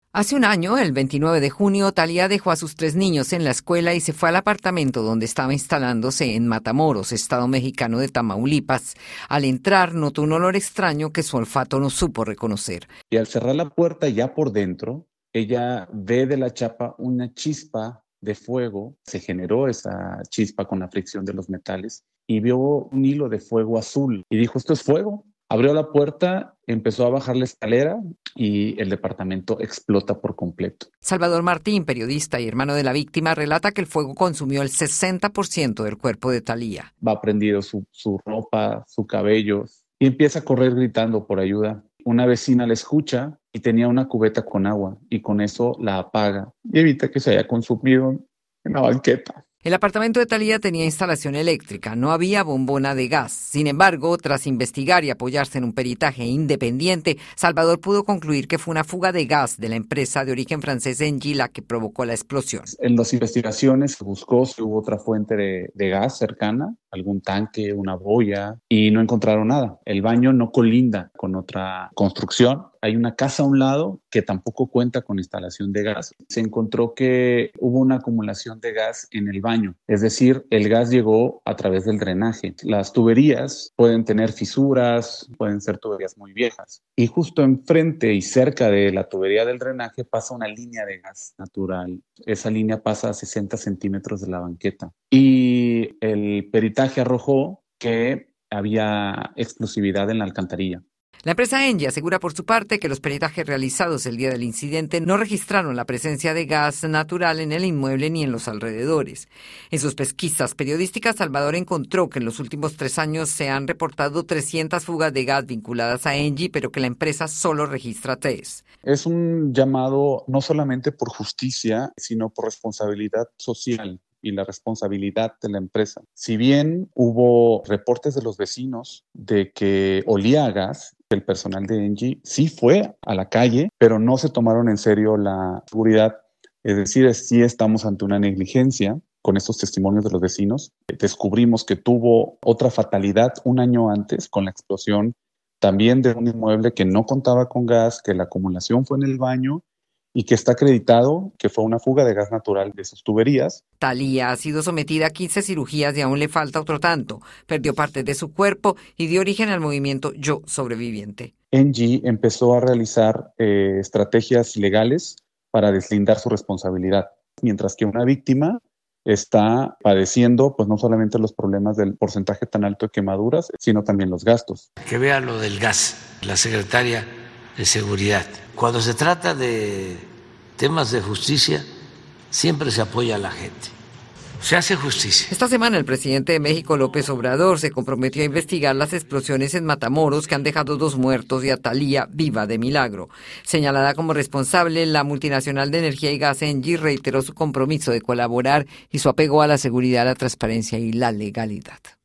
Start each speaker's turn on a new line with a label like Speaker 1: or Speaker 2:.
Speaker 1: Hace un año, el 29 de junio, Thalía dejó a sus 3 niños en la escuela y se fue al apartamento donde estaba instalándose en Matamoros, estado mexicano de Tamaulipas. Al entrar, notó un olor extraño que su olfato no supo reconocer.
Speaker 2: Y al cerrar la puerta ya por dentro, ella ve de la chapa una chispa de fuego. Se generó esa chispa con la fricción de los metales y vio un hilo de fuego azul y dijo, ¿esto es fuego? Abrió la puerta, empezó a bajar la escalera y el departamento explota por completo.
Speaker 1: Salvador Martín, periodista y hermano de la víctima, relata que el fuego consumió el 60% del cuerpo de Thalía.
Speaker 2: Va prendido su ropa, su cabello y empieza a correr gritando por ayuda. Una vecina la escucha y tenía una cubeta con agua y con eso la apaga y evita que se haya consumido en la banqueta.
Speaker 1: El apartamento de Thalía tenía instalación eléctrica, no había bombona de gas. Sin embargo, tras investigar y apoyarse en un peritaje independiente, Salvador pudo concluir que fue una fuga de gas de la empresa de origen francés Engie la que provocó la explosión.
Speaker 2: En las investigaciones se buscó si hubo otra fuente de gas cercana, algún tanque, una boya, y no encontraron nada. El baño no colinda con otra construcción. Hay una casa a un lado que tampoco cuenta con instalación de gas. Se encontró que hubo una acumulación de gas en el baño, es decir, el gas llegó a través del drenaje. Las tuberías pueden tener fisuras, pueden ser tuberías muy viejas. Y justo enfrente y cerca de la tubería del drenaje pasa una línea de gas natural. Esa línea pasa a 60 centímetros de la banqueta. Y el peritaje arrojó que había explosividad en la alcantarilla.
Speaker 1: La empresa Engie asegura por su parte que los peritajes realizados el día del incidente no registraron la presencia de gas natural en el inmueble ni en los alrededores. En sus pesquisas periodísticas, Salvador encontró que en los últimos 3 años se han reportado 300 fugas de gas vinculadas a Engie, pero que la empresa solo registra 3.
Speaker 2: Es un llamado no solamente por justicia, sino por responsabilidad social y la responsabilidad de la empresa. Si bien hubo reportes de los vecinos de que olía a gas, el personal de Engie sí fue a la calle, pero no se tomaron en serio la seguridad. Es decir, sí estamos ante una negligencia. Con estos testimonios de los vecinos, descubrimos que tuvo otra fatalidad un año antes con la explosión también de un inmueble que no contaba con gas, que la acumulación fue en el baño y que está acreditado que fue una fuga de gas natural de sus tuberías.
Speaker 1: Thalía ha sido sometida a 15 cirugías y aún le falta otro tanto. Perdió parte de su cuerpo y dio origen al movimiento Yo Sobreviviente.
Speaker 2: Engie empezó a realizar estrategias legales para deslindar su responsabilidad, mientras que una víctima está padeciendo pues no solamente los problemas del porcentaje tan alto de quemaduras, sino también los gastos.
Speaker 3: Que vea lo del gas, la secretaria de Seguridad. Cuando se trata de temas de justicia, siempre se apoya a la gente. Se hace justicia.
Speaker 1: Esta semana el presidente de México, López Obrador, se comprometió a investigar las explosiones en Matamoros que han dejado 2 muertos y a Thalía viva de milagro. Señalada como responsable, la multinacional de energía y gas Engie reiteró su compromiso de colaborar y su apego a la seguridad, la transparencia y la legalidad.